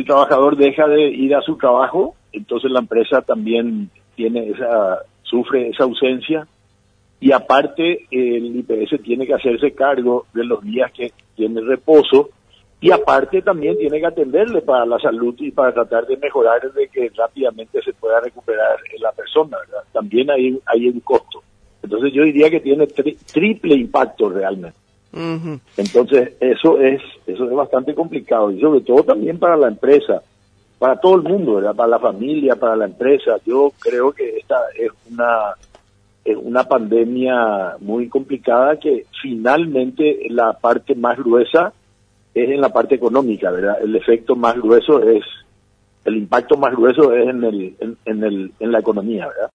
el trabajador deja de ir a su trabajo, entonces la empresa también sufre esa ausencia, y aparte el IPS tiene que hacerse cargo de los días que tiene reposo, y aparte también tiene que atenderle para la salud y para tratar de mejorar de que rápidamente se pueda recuperar la persona, ¿verdad? También hay un costo. Entonces yo diría que tiene triple impacto realmente. Ujú. Entonces eso es bastante complicado, y sobre todo también para la empresa, para todo el mundo, ¿verdad? Para la familia, para la empresa. Yo creo que esta es una pandemia muy complicada, que finalmente la parte más gruesa es en la parte económica, ¿verdad? El impacto más grueso es en la economía, ¿verdad?